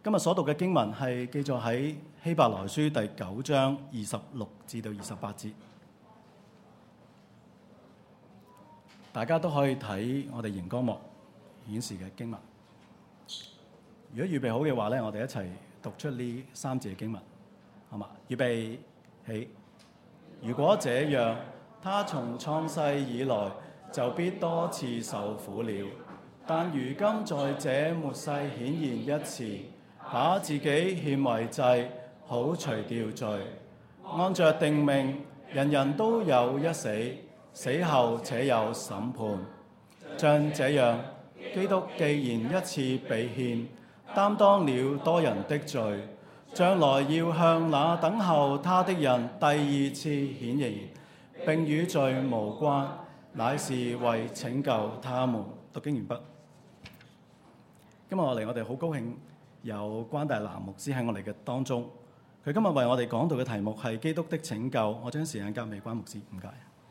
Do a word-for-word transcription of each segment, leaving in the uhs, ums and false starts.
今日所讀嘅經文係記載喺希伯來書第九章二十六至到二十八節，大家都可以睇我哋熒光幕顯示嘅經文。如果預備好嘅話咧，我哋一齊讀出呢三節嘅經文，好嘛？預備起。如果這樣，他從創世以來就必多次受苦了，但如今在這末世顯現一次，把自己獻為祭，好除掉罪。按着定命，人人都有一死，死後且有審判。像這樣，基督既然一次被獻，擔當了多人的罪，將來要向那等候他的人第二次顯現，並與罪無關，乃是為拯救他們。讀經完畢。今日我嚟，我哋好高興有關大南牧師喺我哋嘅當中。佢今日為我哋講到嘅題目係基督的拯救。我將時間交俾關牧師，唔該。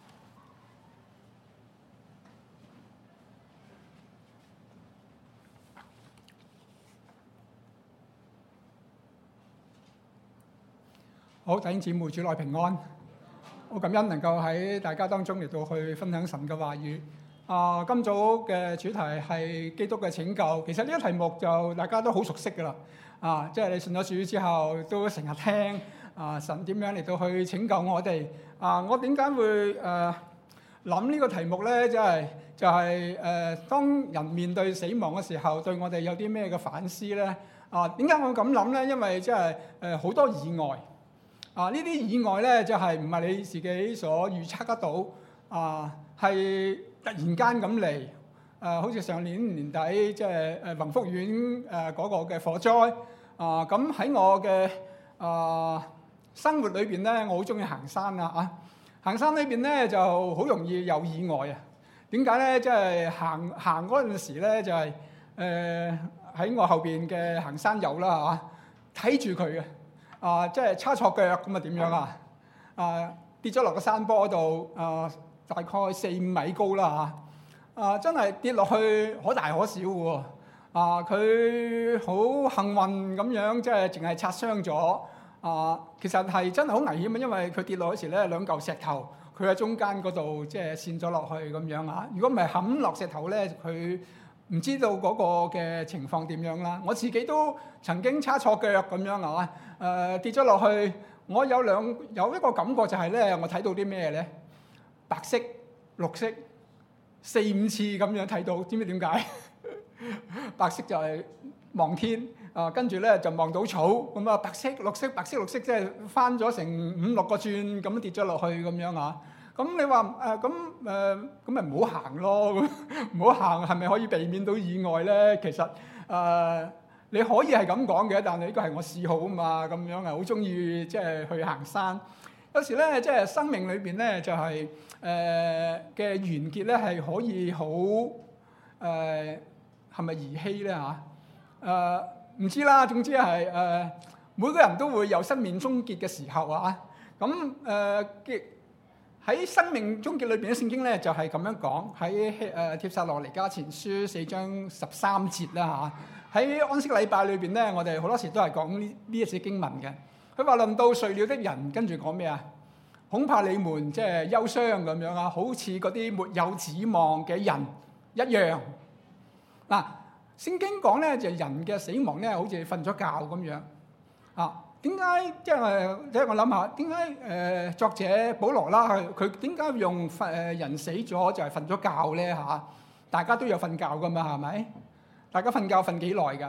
好，弟兄姊妹，主內平安。好感恩能夠喺大家當中嚟到去分享神嘅話語。啊，今早嘅主題係基督嘅拯救。其實呢個題目就大家都好熟悉㗎啦。啊，即係你信咗主之後，都成日聽啊，神點樣嚟到去拯救我哋。啊，我點解會誒諗呢個題目咧？即係就係誒，當人面對死亡嘅時候，對我哋有啲咩嘅反思咧？啊，點解我咁諗咧？因為即係誒好多意外。啊！呢啲意外咧，就係唔係你自己所預測得到啊？係突然間咁嚟，誒、啊，好似上年年底即係誒宏福苑誒嗰個嘅火災啊！咁喺我嘅啊生活裏邊咧，我好中意行山啊！啊，行山裏邊咧就好容易有意外啊！點解咧？即係行行嗰陣時咧，就係誒喺我後邊嘅行山友啦嚇，睇住佢嘅。啊，即係叉錯腳咁啊？點樣啊？啊，跌咗落個山坡度，啊，大概四五米高啦嚇！啊，真係跌落去可大可小喎！啊，佢好幸運咁樣，即係淨係擦傷咗。啊，其實係真係好危險啊，因為佢跌落嗰時咧，兩嚿石頭，佢喺中間嗰度即係跣咗落去咁樣啊！如果唔係冚落石頭咧，佢唔知道嗰個嘅情況點樣啦。我自己都曾經叉錯腳咁樣啊，誒、呃、跌咗落去。我有兩有一個感覺就係咧，我睇到啲咩咧？白色、綠色，四五次咁樣睇到，知唔知點解？白色就係望天，啊跟住咧就望到草，咁啊白色、綠色、白色、綠色，即係翻咗成五六個轉咁跌咗落去咁樣啊。咁你話誒咁誒咁咪唔好行咯？唔好行係咪可以避免到意外咧？其實誒、呃、你可以係咁講嘅，但係呢個係我嗜好啊嘛，咁樣啊好中意即係去行山。有時咧即係生命裏邊咧就係誒嘅完結咧係可以好誒係咪兒戲咧嚇？誒唔知啦，總之係誒、呃、每個人都會有生命終結嘅時候啊。咁誒嘅。呃喺生命終結裏邊嘅聖經咧，就係咁樣講，喺誒帖撒羅尼迦前書四章十三節啦嚇。喺安息禮拜裏邊咧，我哋好多時都係講呢呢一節經文嘅。佢話論到睡了的人，跟住講咩啊？恐怕你們即係憂傷咁樣啊，好似嗰啲沒有指望嘅人一樣。嗱，聖經講咧就人嘅死亡咧，好似瞓咗覺咁樣啊。點解即係即係我諗下，點解誒作者保羅啦，佢佢點解用瞓誒人死咗就係瞓咗覺咧嚇？大家都有瞓覺噶嘛，係咪？大家瞓覺瞓幾耐㗎？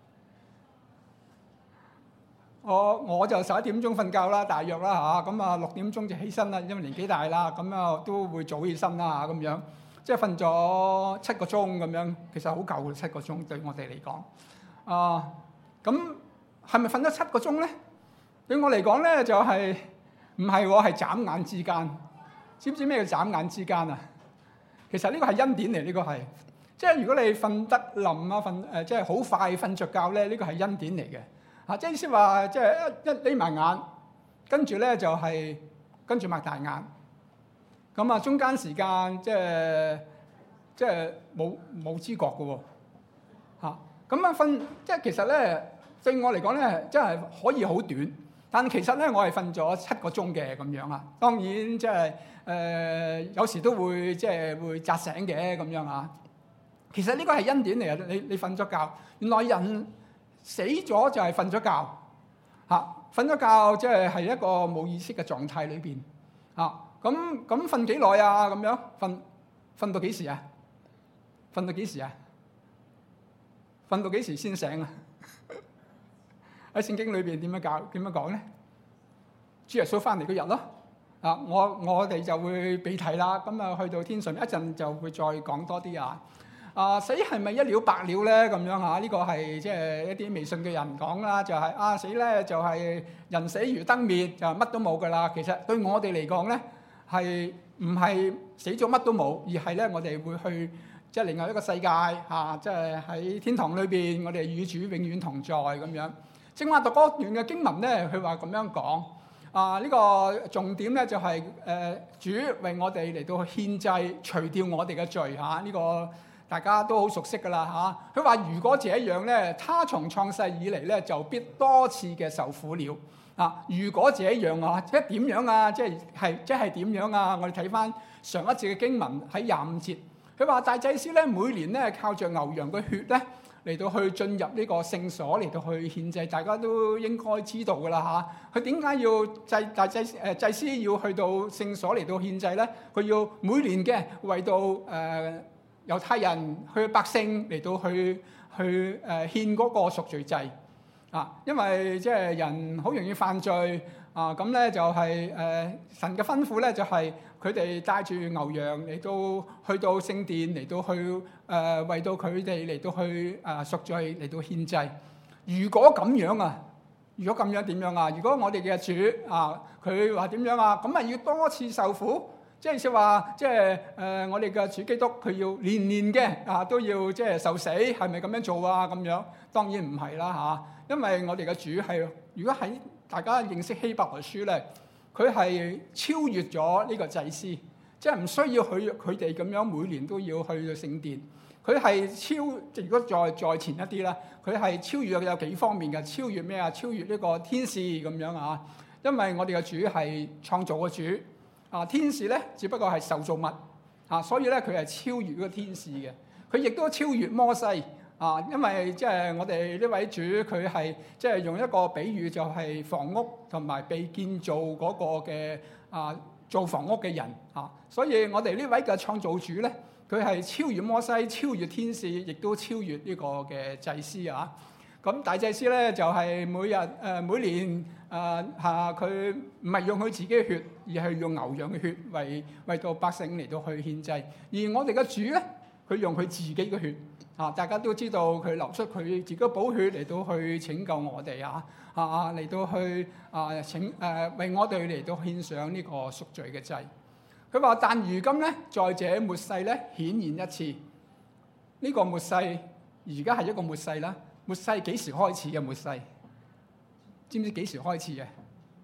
我我就十一點鐘瞓覺啦，大約啦嚇。咁啊六點鐘就起身啦，因為年紀大啦，咁啊都會早起身啦嚇咁樣。即係瞓咗七個鐘咁樣，其實好夠嘅七個鐘對我哋嚟講。啊，咁。係咪瞓咗七個鐘咧？對我嚟講咧，就係唔係喎？係眨眼之間。知唔知咩叫眨眼之間啊？其實呢個係恩典嚟，呢個係即係如果你瞓得冧啊，瞓誒即係好快瞓着覺咧，呢個係恩典嚟嘅。啊，即係意思話，即係一一眯埋眼，跟住咧就係跟住擘大眼。咁啊，中間時間即係即係冇冇知覺嘅喎。嚇，咁啊瞓即係其實咧。 對我嚟講咧，真係可以好短。但其實咧，我係瞓咗七個鐘嘅咁樣啊。當然即係誒，有時都會即係會扎醒嘅咁樣啊。其實呢個係恩典嚟啊！你你瞓咗覺，原來人死咗就係瞓咗覺嚇，瞓咗覺即係係一個冇意識嘅狀態裏邊嚇。咁咁瞓幾耐啊？咁樣瞓瞓到幾時啊？瞓到幾時啊？瞓到幾時先醒啊？喺聖經裏邊點樣教？點樣講咧？主耶穌翻嚟嗰日咯，啊，我我哋就會俾睇啦。咁啊，去到天上一陣就會再講多啲啊。啊，死係咪一了百了咧？咁樣嚇，呢個係即係一啲未信嘅人講啦，就係啊死咧就係人死如燈滅，就乜都冇噶啦。其實對我哋嚟講咧，係唔係死咗乜都冇，而係咧我哋會去即係另外一個世界嚇，即係喺天堂裏邊，我哋與主永遠同在咁樣。正話讀嗰段嘅經文咧，佢話咁樣講啊，呢個重點咧就係誒主為我哋嚟到獻祭，除掉我哋嘅罪嚇，呢個大家都好熟悉噶啦嚇。佢話如果這樣咧，他從創世以嚟咧就必多次嘅受苦了啊。如果這樣啊，即係點樣啊？即係係即係點樣啊？我哋睇翻上一節嘅經文喺廿五節，佢話大祭司咧每年咧靠著牛羊嘅血咧，嚟到去進入呢個聖所，嚟到去獻祭，大家都應該知道噶啦嚇。佢點解要祭大祭誒祭司要去到聖所嚟到獻祭咧？佢要每年嘅為到誒、呃、猶太人去百姓嚟到去去誒、呃、獻嗰個贖罪祭啊，因為即係人好容易犯罪啊，咁咧就係、是、誒、呃、神嘅吩咐咧就係、是。佢哋帶住牛羊嚟到去到聖殿嚟到去誒、呃、為到佢哋嚟到去誒贖罪嚟到獻祭。如果咁樣啊，如果咁樣點樣啊？如果我哋嘅主啊，佢話點樣啊？咁咪要多次受苦，即係話即係誒我哋嘅主基督佢要年年嘅啊都要即係受死，係咪咁樣做啊？咁樣當然唔係啦嚇，因為我哋嘅主係如果喺大家認識希伯來書咧。佢係超越咗呢個祭司，即係唔需要佢佢哋咁樣每年都要去到聖殿。佢係超，如果再再前一啲啦，佢係超越有幾方面嘅，超越咩啊？超越呢個天使咁樣啊！因為我哋嘅主係創造嘅主啊，天使咧只不過係受造物啊，所以咧佢係超越嗰個天使嘅。佢亦都超越摩西。啊，因為即係我哋呢位主，佢係即係用一個比喻，就係房屋同埋被建造嗰個嘅啊，做房屋嘅人啊，所以我哋呢位嘅創造主咧，佢係超越摩西、超越天使，亦都超越呢個嘅祭司啊。咁大祭司咧就係每日誒每年誒嚇佢唔係用佢自己嘅血，而係用牛羊嘅血為為到百姓嚟到去獻祭。而我哋嘅主咧，佢用佢自己嘅血。啊！大家都知道佢流出佢自己寶血嚟到去拯救我哋啊！啊嚟到去啊請誒、啊、為我哋嚟到獻上呢個贖罪嘅祭。佢話：但如今咧，在這末世咧顯現一次。呢、這個末世而家係一個末世啦。末世幾時開始嘅末世？知唔知幾時開始嘅？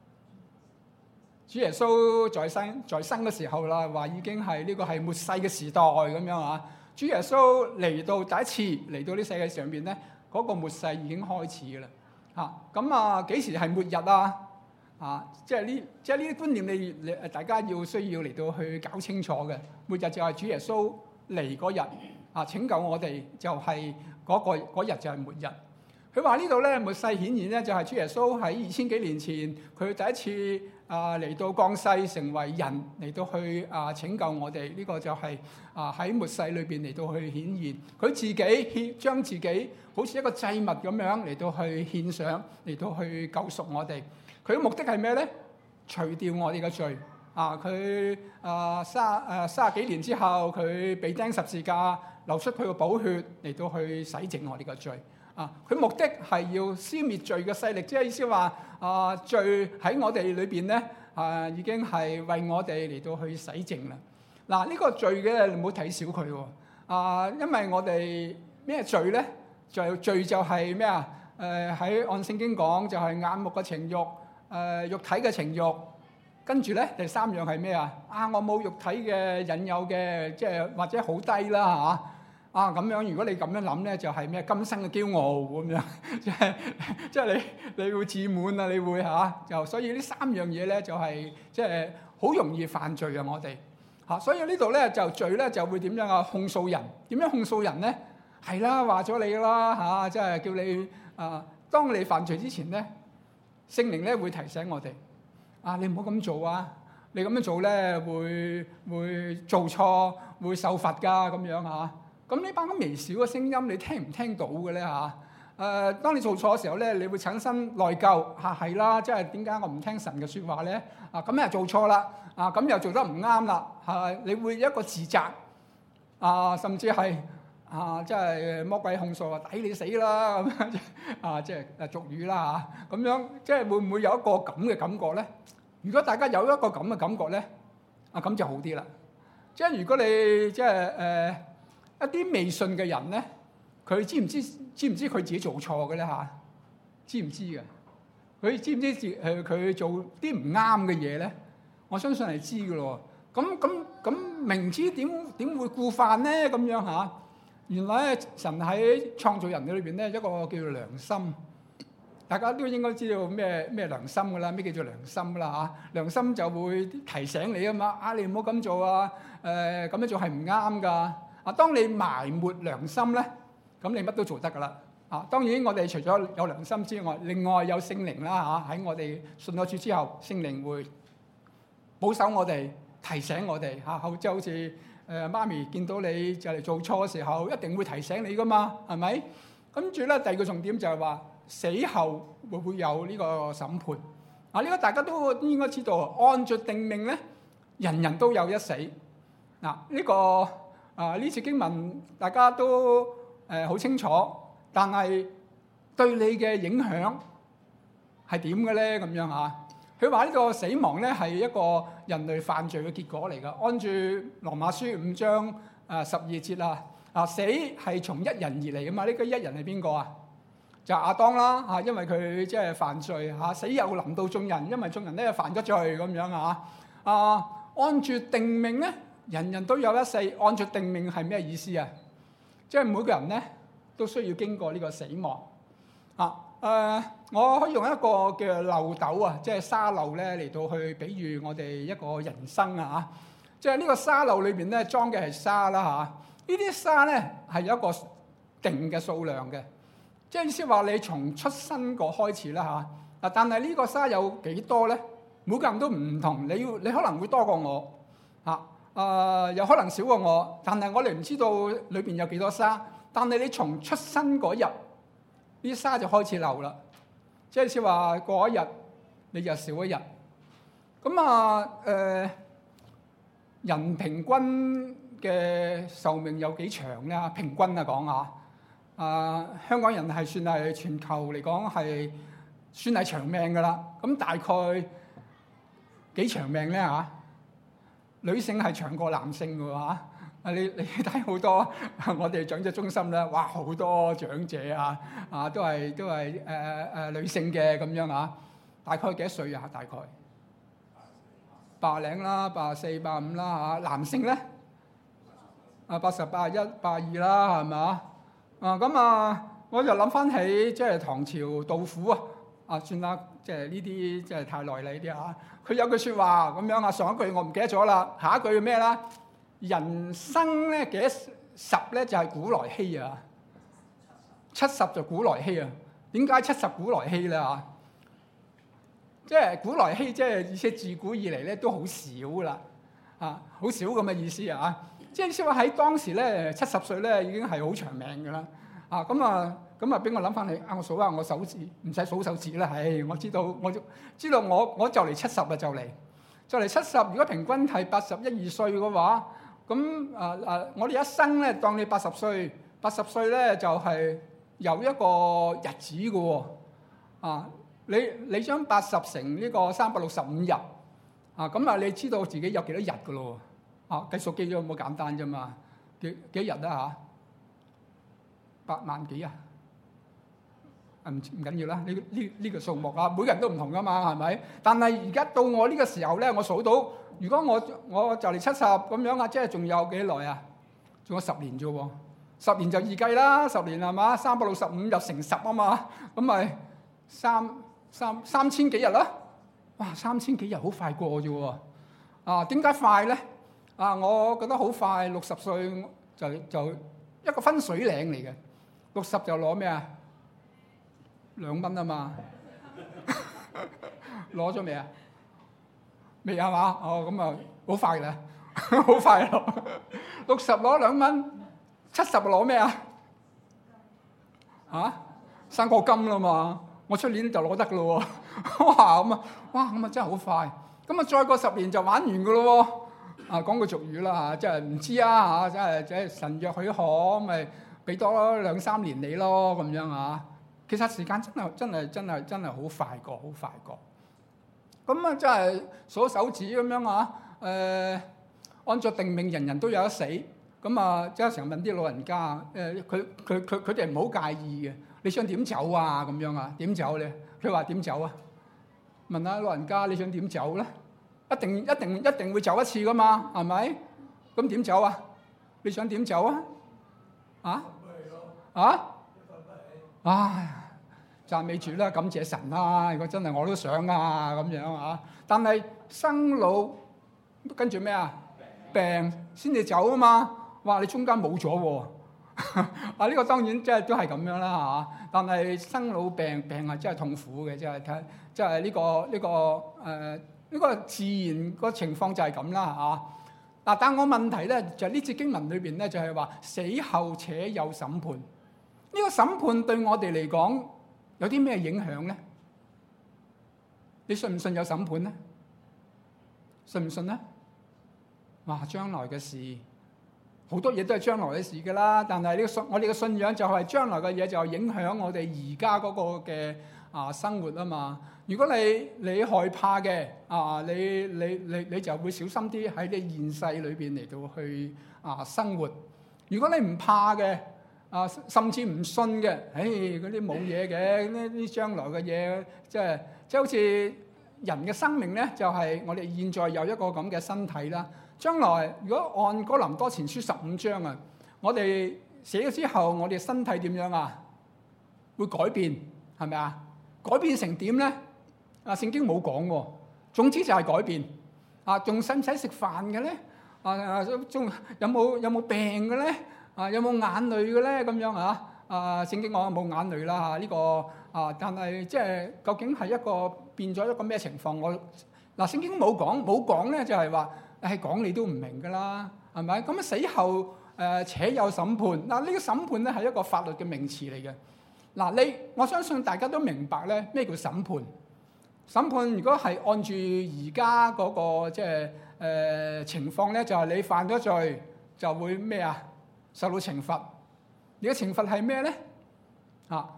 主耶穌在生在生嘅時候啦，話已經係呢、這個係末世嘅時代咁樣啊！主耶穌嚟到第一次嚟到呢世界上邊咧，嗰、那個末世已經開始嘅啦。嚇咁啊，幾時係末日啊？啊，即係呢，即係呢啲觀念你，你誒大家要需要嚟到去搞清楚嘅。末日就係主耶穌嚟嗰日啊，拯救我哋就係嗰、那個嗰日就係末日。佢話呢度咧末世顯現咧，就係主耶穌喺二千幾年前佢第一次啊嚟到降世成為人嚟到去啊拯救我哋。呢、這個就係啊喺末世裏邊嚟到去顯現佢自己獻將自己好似一個祭物咁樣嚟到去獻上嚟到去救贖我哋。佢嘅目的係咩咧？除掉我哋嘅罪啊！佢啊三誒三十幾年之後，佢被釘十字架，流出佢嘅寶血嚟到去洗淨我哋嘅罪。啊！佢目的係要消滅罪嘅勢力，即係意思話啊，罪喺我哋裏邊咧啊，已經係為我哋嚟到去洗淨啦。嗱、啊，呢、這個罪嘅你唔好睇小佢喎啊，因為我哋咩罪咧？就罪就係咩啊？誒、呃、喺按聖經講就係眼目嘅情慾，誒、呃、肉體嘅情慾，跟住咧第三樣係咩啊？啊，我冇肉體嘅引誘嘅，即係或者好低啦嚇。 啊咁樣，如果你咁樣諗咧，就係咩今生嘅驕傲咁樣，即係即係你你會自滿啊，你會嚇就所以呢三樣嘢咧就係即係好容易犯罪啊！我哋嚇，所以呢度咧就罪咧就會點樣啊？控訴人點樣控訴人咧？係啦，話咗你啦嚇，即係叫你啊，當你犯罪之前咧，聖靈咧會提醒我哋啊，你唔好咁做啊！你咁樣做咧，會會做錯，會受罰㗎咁樣嚇。咁呢班咁微小嘅聲音，你聽唔聽到嘅咧嚇？誒，當你做錯嘅時候咧，你會產生內疚嚇，係啦，即係點解我唔聽神嘅説話咧？啊，咁又做錯啦，啊，咁又做得唔啱啦，係你會一個自責啊，甚至係啊，即係魔鬼控訴話抵你死啦咁樣，啊，即係誒俗語啦嚇，咁樣即係會唔會有一個咁嘅感覺咧？如果大家有一個咁嘅感覺咧，啊咁就好啲啦。即係如果你即係誒一啲未信嘅人咧，佢知唔知知唔知佢自己做錯嘅咧嚇？知唔知嘅？佢知唔知自誒佢做啲唔啱嘅嘢咧？我相信係知嘅咯。咁咁咁明知點點會故犯咧？咁樣嚇？原來咧神喺創造人嘅裏邊咧一個叫做良心。大家都應該知道咩咩良心㗎啦，咩叫做良心啦嚇？良心就會提醒你啊嘛，啊你唔好咁做啊，誒咁樣做係唔啱㗎。啊，當你埋沒良心咧，咁你乜都做得㗎啦。啊，當然我哋除咗有良心之外，另外有聖靈啦嚇，喺我哋信咗主之後，聖靈會保守我哋，提醒我哋嚇，好即係好似誒媽咪見到你就嚟做錯嘅時候，一定會提醒你㗎嘛，係咪？跟住咧第二個重點就係話，死後會唔會有呢個審判？啊，呢個大家都應該知道，按著定命咧，人人都有一死。嗱，呢個啊呢次經文大家都誒好清楚，但係對你嘅影響係點嘅咧？咁樣嚇，佢話呢個死亡咧係一個人類犯罪嘅結果嚟㗎。按住羅馬書五章啊十二節啊，啊死係從一人而嚟㗎嘛？呢個一人係邊個啊？就亞當啦嚇，因為佢即係犯罪嚇，死又臨到眾人，因為眾人咧犯咗罪咁樣嚇。啊，按住定命咧，人人都有一死。按住定命係咩意思啊？即係每個人咧都需要經過呢個死亡啊。誒，我可以用一個叫漏斗啊，即係沙漏咧嚟到去比喻我哋一個人生啊嚇。即係呢個沙漏裏邊咧裝嘅係沙啦嚇。呢啲沙咧係有一個定嘅數量嘅。即係意思話你從出生個開始啦嚇，嗱，但係呢個沙有幾多咧？每個人都唔同，你要你可能會多過我嚇，誒、呃、有可能少過我，但係我哋唔知道裏邊有幾多沙。但係你從出生嗰日，呢啲沙就開始漏啦。即係意思話過一日你就少一日。咁啊誒，人平均嘅壽命有幾長咧？平均啊講下。啊、呃，香港人係算係全球嚟講係算係長命㗎啦。咁大概幾長命咧嚇？女性係長過男性㗎喎嚇。啊，你你睇好多我哋長者中心咧，哇好多長者啊啊都係都係誒誒女性嘅咁樣啊。大概幾多歲啊？大概八零啦，八十四、八五啦嚇。男性咧啊，八十、八一、八二啦，係咪啊？啊咁啊，我就諗翻起即係唐朝杜甫啊，啊算啦，即係呢啲即係太耐啦呢啲嚇。佢有句説話咁樣啊，上一句我唔記得咗啦，下一句咩啦？人生咧幾多十咧就係古來稀啊，七十就古來稀啊。點解七十古來稀咧嚇？即係古來稀，即係意思自古以嚟咧都好少啦，啊好少咁嘅意思啊。即係話喺當時咧，七十歲咧已經係好長命㗎啦。啊咁啊咁啊，俾我諗翻起啊，我數下我手指，唔使數手指啦。唉，我知道，我知道我我就嚟七十啦，就嚟就嚟七十。如果平均係八十一二歲嘅話，咁啊啊，我哋一生咧當你八十歲，八十歲咧就係有一個日子嘅喎。啊，你你將八十乘呢個三百六十五日啊，咁啊，你知道自己有幾多日㗎咯？啊，計數機都好簡單啫嘛，幾幾日啊嚇？八萬幾啊？唔唔緊要啦，呢呢呢個數目啊，每個人都唔同噶嘛，係咪？但係而家到我呢個時候咧，我數到，如果我我就嚟七十咁樣啊，即係仲有幾耐啊？仲有十年啫喎。 十年就易計啦，十年係嘛？三百六十五日乘十啊嘛，咁咪三三三千幾日啦。哇，三千幾日好快過啫喎！啊，點解快咧？啊，我覺得好快，六十歲就就一個分水嶺嚟嘅。六十就攞咩啊？兩蚊啊嘛，攞咗未啊？未係嘛？哦，咁啊，好快啦，好快咯！六十攞兩蚊，七十攞咩啊？啊，生果金啦嘛！我出年就攞得噶咯喎！哇，咁啊，哇，咁啊真係好快！咁啊，再過十年就玩完噶咯喎！啊，講句俗語啦嚇，即係唔知啊嚇，即係即係神若許可，咪俾多兩三年你咯咁樣啊！其實時間真係真係真係真係好快過，好快過。咁啊，真係數手指咁樣啊！誒、呃，按照定命，人人都有得死。咁啊，即係成日問啲老人家，誒，佢佢佢佢哋唔好介意嘅。你想點走啊？咁樣啊？點走咧？佢話點走啊？問下老人家你想點走咧？一定一定一定會走一次噶嘛？係咪？咁點走啊？你想點走啊？啊？啊？唉，讚美主啦，感謝神啦！如果真係我都想啊，咁樣啊。但係生老跟住咩啊？病先至走啊嘛。哇！你中間冇咗喎。啊！呢個當然即係都係咁樣啦嚇，但係生老病病係真係痛苦嘅，即係睇，即係呢個呢個誒呢個自然個情況就係咁啦嚇。嗱，但我問題咧就係呢節經文裏邊咧就係話死後且有審判，呢個審判對我哋嚟講有啲咩影響咧？你信唔信有審判咧？信唔信咧？哇！將來嘅事。好多嘢都係將來嘅事㗎啦，但係呢個信我哋嘅信仰就係將來嘅嘢就影響我哋而家嗰個嘅啊生活啊嘛。如果你你害怕嘅啊，你你你你就會小心啲喺你現世裏邊嚟到去啊生活。如果你唔怕嘅啊，甚至唔信嘅，唉嗰啲冇嘢嘅，呢啲將來嘅嘢，即係即係好似人嘅生命咧，就係我哋現在有一個咁嘅身體啦。將來如果按哥林多前書十五章啊，我哋死咗之後，我哋身體點樣啊？會改變，係咪啊？改變成點咧？啊，聖經冇講喎。總之就係改變。啊，仲使唔使食飯嘅咧？啊，仲有冇有冇病嘅咧？啊，有冇眼淚嘅咧？咁樣啊？啊，聖經講冇眼淚啦嚇，呢個啊，但係即係究竟係一個變咗一個咩情況？我嗱聖經冇講，冇講咧就係話。係講你都唔明㗎啦，係咪？咁啊死後誒、呃、且有審判。嗱，呢個審判咧係一個法律嘅名詞嚟嘅。嗱，你我相信大家都明白咧咩叫審判。審判如果係按住而家嗰個即係誒情況咧，就係、是、你犯咗罪就會咩啊？受到懲罰。你嘅懲罰係咩咧？啊？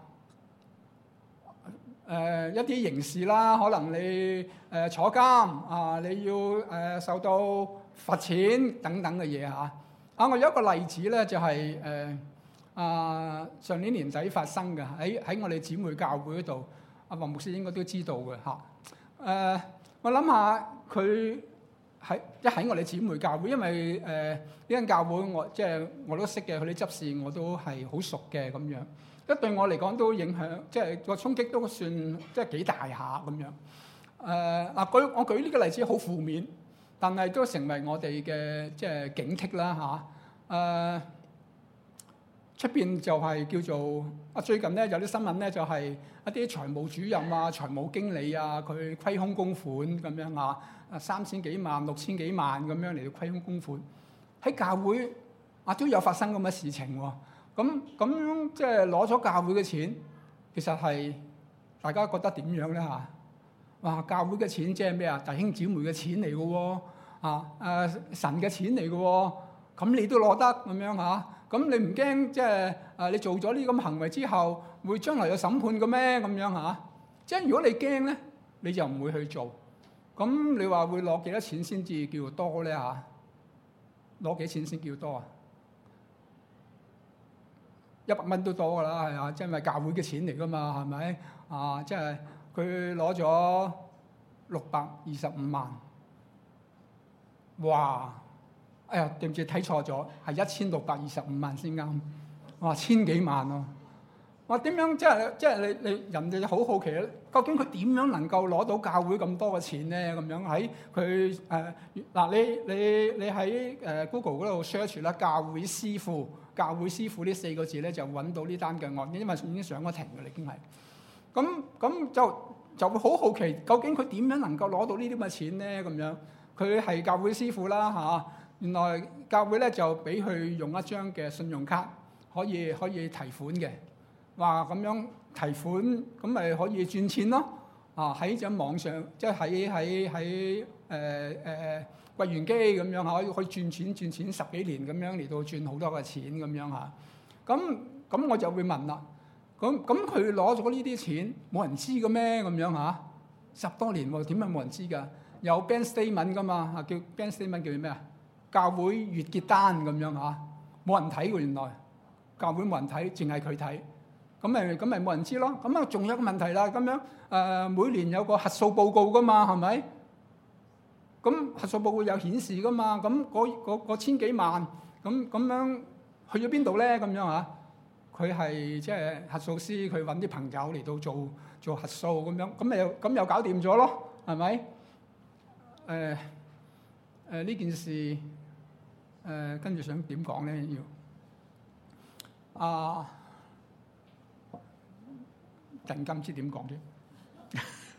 誒、呃、一啲刑事啦，可能你誒、呃、坐監啊，你要誒、呃、受到罰錢等等嘅嘢嚇。啊，我有一個例子咧，就係、是、誒、呃、啊上年年底發生嘅，喺喺我哋姊妹教會嗰度，阿黃牧師應該都知道嘅嚇。誒、啊，我諗下佢喺一喺我哋姊妹教會，因為誒呢間教會我即係我都識嘅，佢啲執事我都係好熟嘅咁樣。一對我嚟講都影響，即係個衝擊都算即係幾大下咁樣。誒嗱，舉我舉呢個例子好負面，但係都成為我哋嘅即係警惕啦嚇。誒出邊就係叫做啊，最近咧有啲新聞咧就係一啲財務主任啊、財務經理啊，佢虧空公款咁樣啊，啊三千幾萬、六千幾萬咁樣嚟到虧空公款，喺教會啊都有發生咁嘅事情喎。咁咁即係攞咗教會嘅錢，其實係大家覺得點樣咧嚇？哇！教會嘅錢即係咩啊？弟兄姊妹嘅錢嚟嘅喎，啊誒神嘅錢嚟嘅喎，咁你都攞得咁樣嚇？咁你唔驚即係誒你做咗呢咁行為之後，會將來有審判嘅咩？咁樣嚇？即係如果你驚咧，你就唔會去做。咁你話會攞幾多錢先至叫多咧嚇？攞幾錢先叫多啊？一百蚊都多噶啦，係啊，即係咪教會嘅錢嚟噶嘛，係咪啊？即係佢攞咗六百二十五萬，哇！哎呀，對唔住睇錯咗，係一千六百二十五萬先啱。 我話千幾萬喎、啊。我話點樣即係即係你你人哋就好好奇咧，究竟佢點樣能夠攞到教會咁多嘅錢咧？咁樣喺佢誒嗱，你你你喺誒 Google 嗰度 search 啦，教會師傅，教會師傅呢四個字咧就揾到呢單嘅案件，因為已經上咗庭嘅啦，已經係。咁咁就就會好好奇，究竟佢點樣能夠攞到呢啲咁嘅錢咧？咁樣佢係教會師傅啦嚇，原來教會咧就俾佢用一張嘅信用卡，可以可以提款嘅。話咁樣提款，咁咪可以轉錢咯。啊喺隻網上，即係喺喺喺誒誒櫃員機咁樣嚇，可以可以轉錢轉錢十幾年咁樣嚟到轉好多嘅錢咁樣嚇。咁咁我就會問啦。咁咁佢攞咗呢啲錢，冇人知嘅咩？咁樣嚇，十多年喎，點解冇人知㗎？有 bank statement 㗎嘛？啊叫 bank statement 叫咩啊？教會月結單咁樣嚇，冇人睇喎原來。教會冇人睇，淨係佢睇。咁咪咁咪冇人知咯。咁啊，仲有一個問題啦。咁樣誒、呃，每年有個核數報告噶嘛，係咪？咁核數報告有顯示噶嘛？咁嗰千幾萬，咁咁樣去咗邊度咧？咁樣嚇，佢係即係核數師，佢揾啲朋友嚟到做做核數咁樣，咁咪又咁又搞掂咗咯，係咪？誒誒呢件事誒跟住想點講咧？要啊〜突然間唔知點講啫。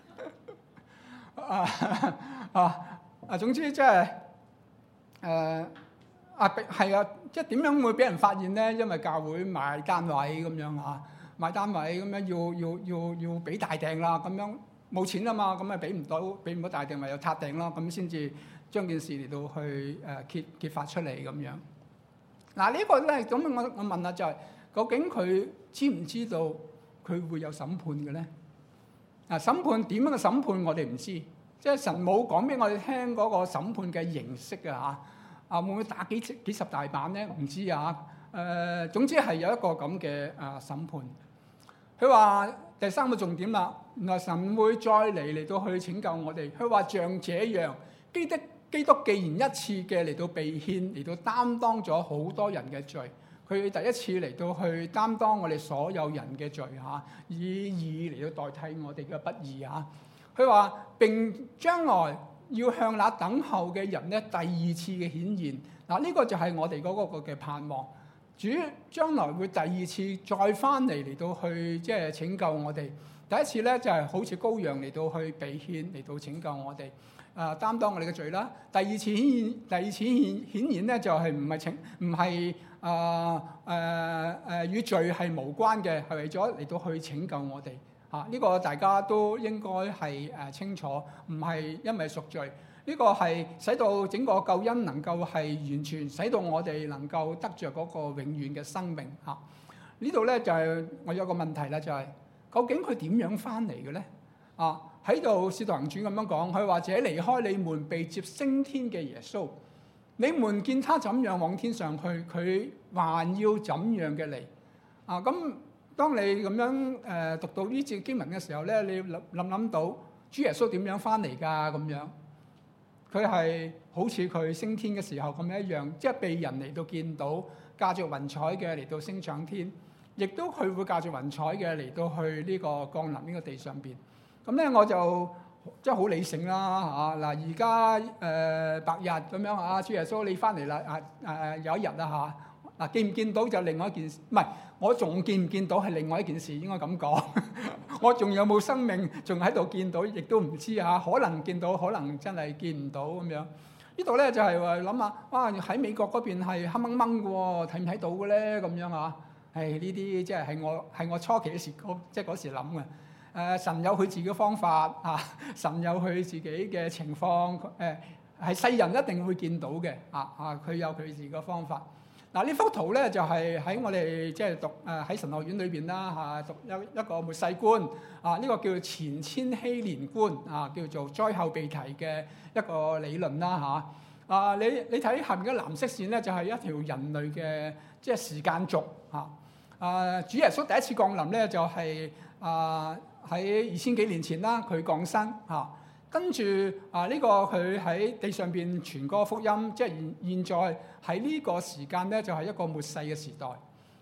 啊啊啊！總之即係誒啊，係啊，即係點樣會俾人發現咧？因為教會賣單位咁樣嚇，賣單位咁樣要要要要俾大訂啦，咁樣冇錢啊嘛，咁咪俾唔到，俾唔到大訂，咪又撻訂咯，咁先至將件事嚟到去誒揭揭發出嚟咁樣。嗱呢個咧，咁我我問下就係，究竟佢知唔知道佢會有審判嘅咧？啊，審判點樣嘅審判我哋唔知，即係神冇講俾我哋聽嗰個審判嘅形式啊嚇。啊會唔會打幾幾十大板咧？唔知啊。誒、呃、總之係有一個咁嘅啊審判。佢話第三個重點啦，原來神會再嚟嚟到去拯救我哋。佢話像這樣，基督基督既然一次嘅嚟到被獻，嚟到擔當咗好多人嘅罪。佢第一次嚟到去擔當我哋所有人嘅罪嚇，以義嚟到代替我哋嘅不義嚇。佢話並將來要向那等候嘅人咧第二次嘅顯現。嗱，呢個就係我哋嗰個嘅盼望。主將來會第二次再翻嚟嚟到去即係拯救我哋。第一次咧就係好似羔羊嚟到去被獻嚟到拯救我哋。啊，擔當我哋嘅罪啦。第二次顯現，第二次顯顯現咧就係唔係拯唔係啊誒誒與罪係無關嘅，係為咗嚟到去拯救我哋嚇。呢、啊這個大家都應該係誒清楚，唔係因為贖罪。呢、這個係使到整個救恩能夠係完全，使到我哋能夠得着嗰個永遠嘅生命嚇。啊、呢度咧就係、是、我有個問題啦，就係、是、究竟佢點樣翻嚟嘅咧？啊！喺度《使徒行傳》咁樣講，佢或者離開你們被接升天嘅耶穌，你們見他怎樣往天上去，佢還要怎樣嘅嚟啊！咁當你咁樣誒、呃、讀到呢節經文嘅時候咧，你諗諗諗到主耶穌點樣翻嚟㗎？咁樣佢係好似佢升天嘅時候咁一樣，即係被人嚟到見到駕著雲彩嘅嚟到升上天，亦都佢會駕著雲彩嘅嚟到去呢個降臨呢個地上邊。咁咧我就即係好理性啦嚇。嗱而家誒白日咁樣啊，主耶穌你翻嚟啦啊誒有一日啦嚇。嗱見唔見到就另外一件事，唔係我仲見唔見到係另外一件事，應該咁講。我仲有冇生命仲喺度見到，亦都唔知嚇。可能見到，可能真係見唔到咁樣。呢度咧就係話諗下，哇喺美國嗰邊係黑掹掹嘅喎，睇唔睇到嘅咧咁樣嚇。係呢啲即係係我係我初期嘅時，即係嗰時諗嘅。誒、呃、神有佢自己嘅方法啊，神有佢自己嘅情況，誒、呃、係世人一定會見到嘅啊啊！佢有佢自己嘅方法。嗱、啊、呢幅圖咧就係、是、喺我哋即係讀誒喺、呃、神學院裏邊啦嚇，讀一一個末世觀啊，呢、這個叫做前千禧年觀啊，叫做災後被提嘅一個理論啦嚇。啊，你你睇下面嘅藍色線咧，就係、是、一條人類嘅即係時間軸嚇。啊，主耶穌第一次降臨咧就係、是、啊。喺二千幾年前啦，佢降生嚇，跟住啊呢個佢喺地上邊傳個福音，即係現現在喺呢個時間咧就係一個末世嘅時代。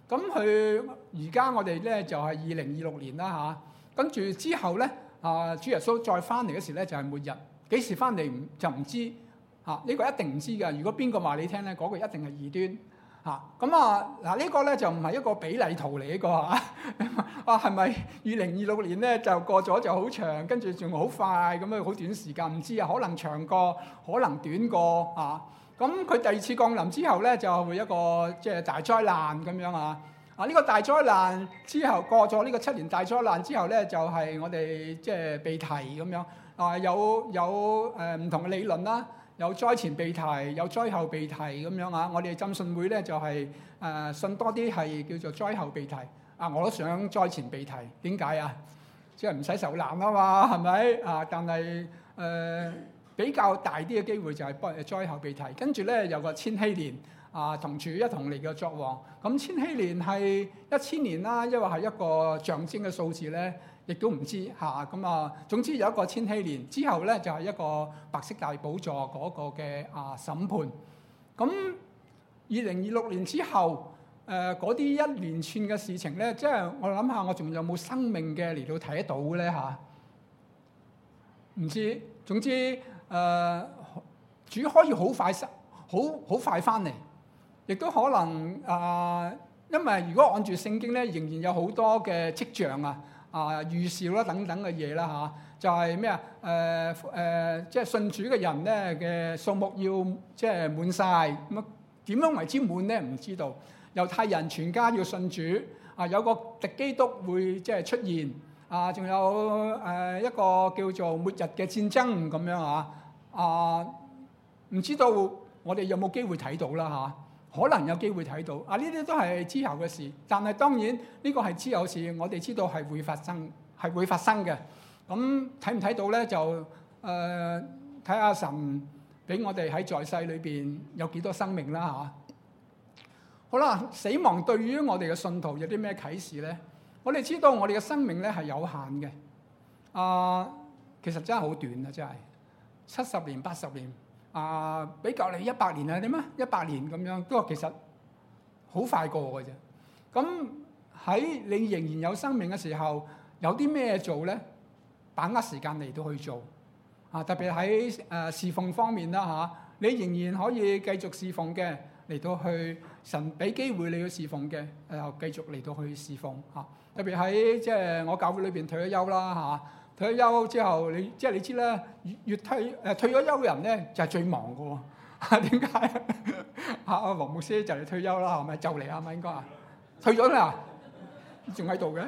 咁佢而家我哋咧就係二零二六年啦嚇，跟住之後咧啊，主耶穌再翻嚟嗰時咧就係末日，幾時翻嚟唔就唔知嚇，呢個一定唔知㗎。如果邊個話你聽咧，嗰個一定係異端嚇。咁啊嗱，呢個咧就唔係一個比例圖嚟呢個嚇。啊係咪二零二六年咧就過咗就好長，跟住仲好快咁樣好短時間？唔知啊，可能長過，可能短過啊。咁佢第二次降臨之後咧，就會一個即係大災難咁樣啊！啊呢個大災難之後過咗呢個七年大災難之後咧，就係我哋即係被提咁樣啊，有有誒唔同嘅理論啦，有災前被提，有災後被提咁樣啊。我哋浸信會咧就係誒信多啲係叫做災後被提啊，我都想災前被提，點解啊？即係唔使受難啊嘛，係咪啊？但係誒。比較大啲嘅機會就係幫災後被提，跟住咧有個千禧年啊，同住一同嚟嘅作王。咁千禧年係一千年啦，因為係一個象徵嘅數字咧，亦都唔知嚇。咁啊，總之有一個千禧年之後咧，就係一個白色大寶座嗰個嘅啊審判。咁二零二六年之後，誒嗰啲一連串嘅事情咧，即係我諗下，我仲有冇生命嘅嚟到睇得到咧嚇？唔知，總之。誒、呃、主可以好快失，好好快翻嚟，亦都可能啊、呃，因為如果按住聖經咧，仍然有好多嘅跡象啊、啊、呃、預兆啦等等嘅嘢啦嚇，就係咩啊？誒誒，即係信主嘅人咧嘅數目要即係滿晒。咁啊點樣為之滿咧？唔知道。猶太人全家要信主啊、呃，有個敵基督會即係出現啊，仲、呃、有誒、呃、一個叫做末日嘅戰爭咁樣啊。啊，唔知道我哋有冇機會睇到啦嚇？可能有機會睇到啊！呢啲都係之後嘅事，但係當然呢個係之後事，我哋知道係會發生，係會發生嘅。咁睇唔睇到咧？就誒睇下神俾我哋喺在世裏邊有幾多生命啦嚇。好啦，死亡對於我哋嘅信徒有啲咩啟示咧？我哋知道我哋嘅生命咧係有限嘅。啊，其實真係好短啊！真係。七十年、八十年啊，比較你一百年啊點啊？一百年咁樣，不過其實好快過嘅啫。咁喺你仍然有生命嘅時候，有啲咩做咧？把握時間嚟到去做啊！特別喺誒侍奉方面啦嚇、啊，你仍然可以繼續侍奉嘅，嚟到去神俾機會你去侍奉嘅，又繼續嚟到去侍奉嚇、啊。特別喺即係我教會裏邊退咗休啦嚇。啊退咗休之後，你即係你知啦，越越退誒退咗休嘅人咧就係最忙嘅喎。點解啊？阿黃牧師就嚟退休啦，係咪就嚟啊？咪應該啊？退咗啦，仲喺度嘅。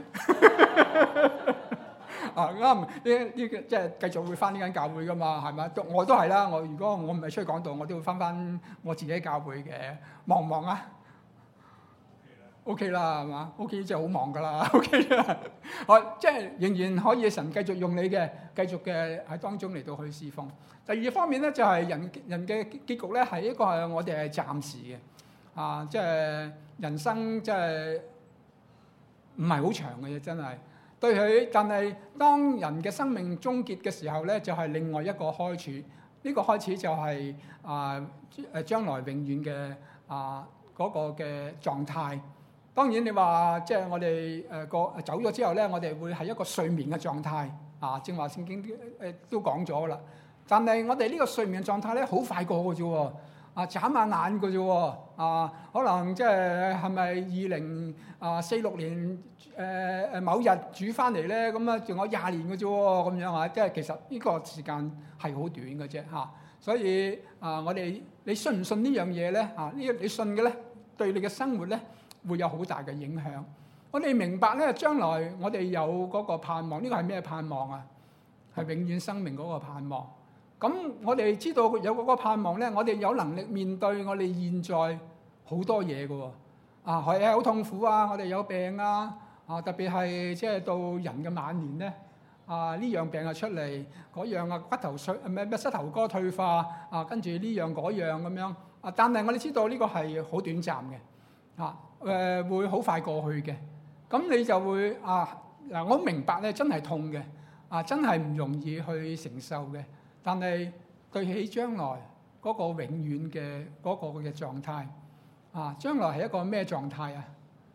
啊啱，呢呢即係繼續會翻呢間教會噶嘛，係咪？我都係啦。我如果我唔係出去講道，我都會翻翻我自己教會嘅。忙唔忙啊？O K 啦，係嘛？O K 即係好忙噶啦。O K 啦，好，即係仍然可以神繼續用你嘅，繼續嘅喺當中嚟到去侍奉。第二方面咧，就係人人嘅結局咧，係一個係我哋係暫時嘅，啊，即係人生即係唔係好長嘅嘢，真係對佢。但係當人嘅生命終結嘅時候咧，就係另外一個開始。呢個開始就係啊誒將來永遠嘅啊嗰個嘅狀態。當然你話即係我哋誒個走咗之後咧，我哋會係一個睡眠嘅狀態啊。正話聖經誒都講咗啦。但係我哋呢個睡眠狀態咧，好快過嘅啫喎，啊眨下眼嘅啫喎，啊可能即係係咪二零啊四六年誒誒、呃、某日煮翻嚟咧？咁啊仲有廿年嘅啫喎，咁樣啊，即係其實呢個時間係好短嘅啫嚇。所以啊，我哋你信唔信呢樣嘢咧？啊呢你信嘅咧，對你嘅生活咧，會有好大嘅影響。我哋明白咧，將來我哋有嗰個盼望。呢個係咩盼望啊？係永遠生命嗰個盼望。咁我哋知道有嗰個盼望咧，我哋有能力面對我哋現在好多嘢嘅喎。啊，係啊，好痛苦啊！我哋有病啊！啊，特別係即係到人嘅晚年咧，啊呢樣病啊出嚟，嗰樣啊骨頭碎，咩咩膝頭哥退化啊，跟住呢樣嗰樣咁樣。啊，但係我哋知道呢個係好短暫嘅。啊。誒、呃、會好快過去嘅，咁你就會啊嗱，我明白咧，真係痛嘅，啊真係唔容易去承受嘅。但係對起將來嗰個永遠嘅嗰個嘅狀態，啊將來係一個咩狀態啊？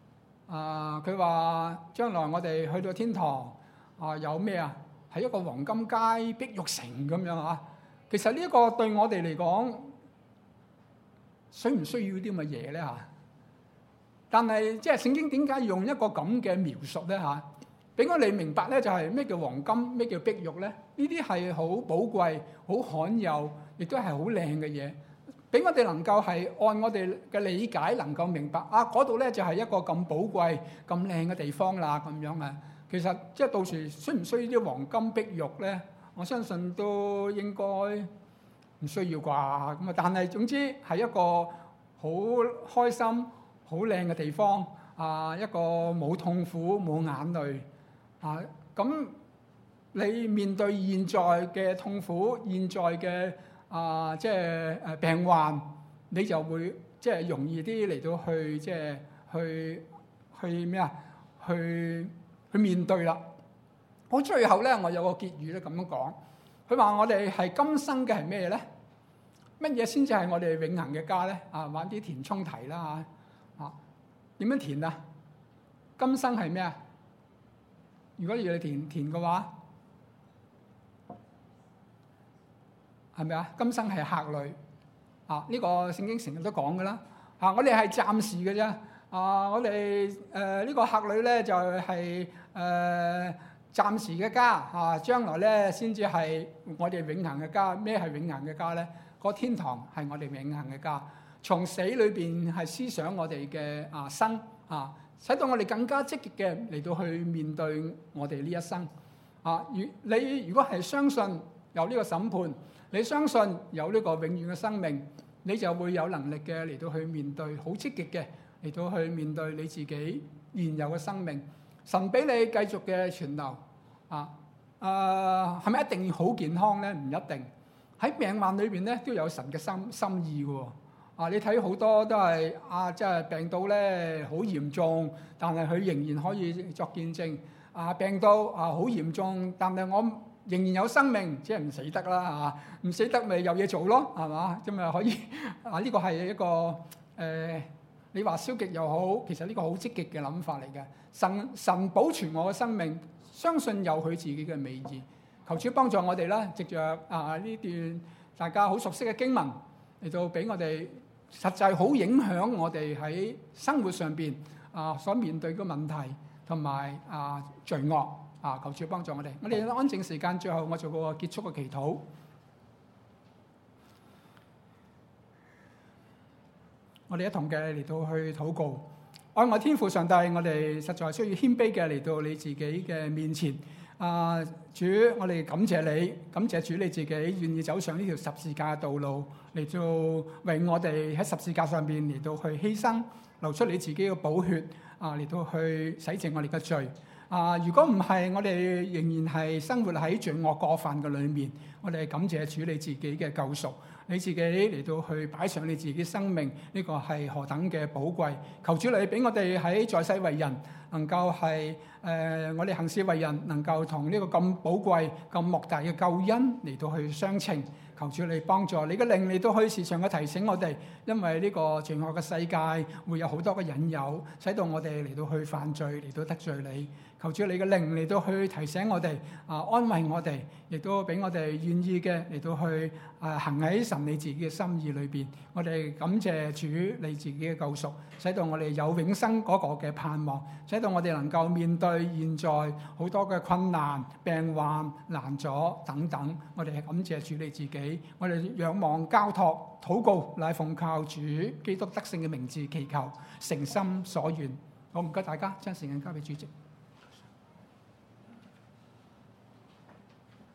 啊，佢話將來我哋去到天堂啊，有咩啊？係一個黃金街、碧玉城咁樣啊。其實呢一個對我哋嚟講，需唔需要啲咁嘅嘢咧嚇？但係即係聖經點解用一個咁嘅描述咧嚇？俾我哋明白咧，就係咩叫黃金，咩叫碧玉咧？呢啲係好寶貴、好罕有，亦都係好靚嘅嘢。俾我哋能夠係按我哋嘅理解能夠明白啊，嗰度咧就係一個咁寶貴、咁靚嘅地方啦，咁樣啊。其實即係到時需唔需要啲黃金碧玉咧？我相信都應該唔需要啩。咁啊，但係總之係一個好開心、好靚嘅地方啊，一個冇痛苦、冇眼淚啊。咁你面對現在嘅痛苦、現在嘅啊，即係誒病患，你就會即係容易啲嚟到去即係去去咩啊？去去面對啦。好，最後咧，我有個結語咧咁樣講，佢話我哋係今生嘅係咩咧？乜嘢先至係我哋永恆嘅家咧？啊，玩啲填充題啦嚇，啊點樣填啊？今生係咩啊？如果要你填填嘅話，係咪啊？今生係客旅啊！呢個聖經成日都講嘅啦。啊，我哋係暫時嘅啫。啊，我哋誒呢個客旅咧就係誒暫時嘅家啊，將來咧先至係我哋永恆嘅家。咩係永恆嘅家咧？個天堂係我哋永恆嘅家。從死裏邊係思想我哋嘅啊生啊，使到我哋更加積極嘅嚟到去面對我哋呢一生啊。如你如果係相信有呢個審判，你相信有呢個永遠嘅生命，你就會有能力嘅嚟到去面對，好積極嘅嚟到去面對你自己現有嘅生命。神俾你繼續嘅存留啊，誒係咪一定好健康咧？唔一定。喺病患裏邊咧都有神嘅心心意嘅喎。啊，你睇好多都係啊，即係病到咧好嚴重，但係佢仍然可以作見證。啊，病到啊好嚴重，但係我仍然有生命，即係唔死得啦嚇，唔死得咪有嘢做咯，係嘛？咁咪可以啊？呢個係一個誒、呃，你話消極又好，其實呢個好積極嘅諗法嚟嘅。神神保存我嘅生命，相信有佢自己嘅美意。求主幫助我哋啦，藉着啊呢段大家好熟悉嘅經文嚟到俾我哋實際好影響我哋喺生活上邊啊所面對嘅問題同埋啊罪惡啊，求主幫助我哋。我哋安靜時間，最後我做個結束嘅祈禱。我哋一同嘅嚟到去禱告，愛我天父上帝，我哋實在需要謙卑嘅嚟到你自己嘅面前。啊，主，我哋感謝你，感謝主你自己願意走上呢條十字架嘅道路，嚟到為我哋喺十字架上邊嚟到去犧牲，流出你自己嘅寶血，啊，嚟到去洗淨我哋嘅罪。啊，如果唔係，我哋仍然係生活喺罪惡過犯嘅裏面。我哋感謝主你自己嘅救贖，你自己嚟到去擺上你自己生命，呢個係何等嘅寶貴。求主你俾我哋喺在世為人，能夠係誒、呃、我哋行事為人，能夠同呢個咁寶貴、咁莫大嘅救恩嚟到去相稱。求主你幫助，你嘅靈嚟到去時常嘅提醒我哋，因為呢個罪惡嘅世界會有好多嘅引誘，使到我哋嚟到去犯罪，嚟到得罪你。求主你嘅靈嚟到去提醒我哋，啊安慰我哋，亦都俾我哋願意嘅嚟到去啊行喺神你自己嘅心意裏邊。我哋感謝主你自己嘅救贖，使到我哋有永生嗰個嘅盼望，使到我哋能夠面對現在好多嘅困難、病患、難阻等等。我哋係感謝主你自己，我哋仰望交託禱告，乃奉靠主基督得勝嘅名字祈求，誠心所願。好，唔該大家，將時間交俾主席。